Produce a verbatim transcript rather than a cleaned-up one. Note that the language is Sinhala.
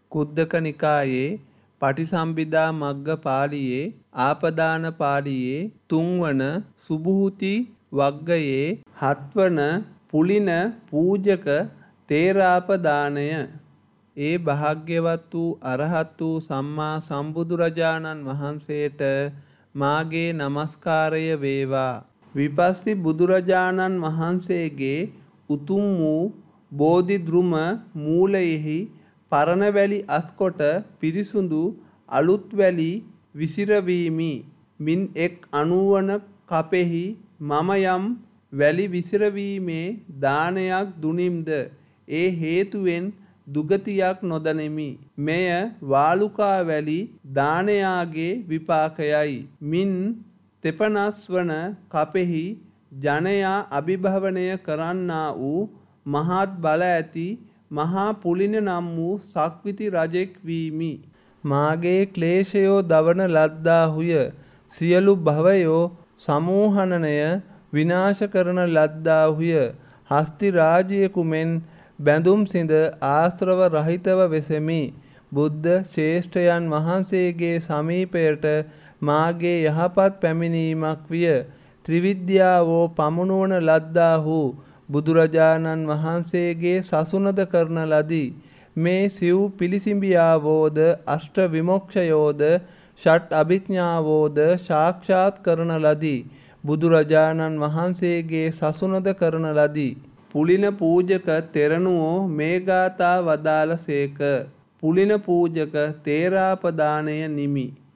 කුද්දක නිකායේ පටිසම්භිදා මග්ග පාළියේ ආපදාන පාළියේ තුන්වන සුභූති වග්ගයේ හත්වන පුලින පූජක තේරාපදානය. ඒ භාග්‍යවත් වූ අරහත් වූ සම්මා සම්බුදුරජාණන් වහන්සේට මාගේ නමස්කාරය වේවා. විපස්සී බුදුරජාණන් වහන්සේගේ උතුම් වූ බෝධිද්‍රුම මූලයෙහි පරණ වැලි අස්කොට පිරිසුදු අලුත් වැලි විසිරවීමි. මින් එක් අනුවන කපෙහි මම යම් වැලි විසිරවීමේ දානයක් දුනිම්ද ඒ හේතුවෙන් දුගතියක් නොදනිමි. මෙය වාලුකා වැලි දානයාගේ විපාකයයි. මින් තෙපනස් වන කපෙහි ජනයා අභිභවනය කරන්නා වූ මහත් බල ඇති මහා පුලින නම් වූ සක්විති රජෙක් වීමි. මාගේ ක්ලේශයෝ දවන ලද්දාහුය. සියලු භවයෝ සමූහනනය විනාශ කරන ලද්දාහුය. හස්ති රාජ්‍යයකු මෙන් බැඳුම් සිඳ ආශ්‍රව රහිතව වෙසෙමි. බුද්ධ ශ්‍රේෂ්ඨයන් වහන්සේගේ සමීපයට මාගේ යහපත් පැමිණීමක් විය. ත්‍රිවිද්‍යාවෝ පමුණුවන ලද්දාහු බුදුරජාණන් වහන්සේගේ සසුනද කරන ලදී. මේ සිව් පිළිසිඹියාවෝද අෂ්ට විමොක්ෂයෝද ෂට් අභිඥාවෝද සාක්ෂාත් කරන ලදී. බුදුරජාණන් වහන්සේගේ සසුනද කරන ලදී. පුලින පූජක තෙරණුවෝ මේ ගාථා වදාළ සේක. පුලින පූජක තේරාපදානය නිමි.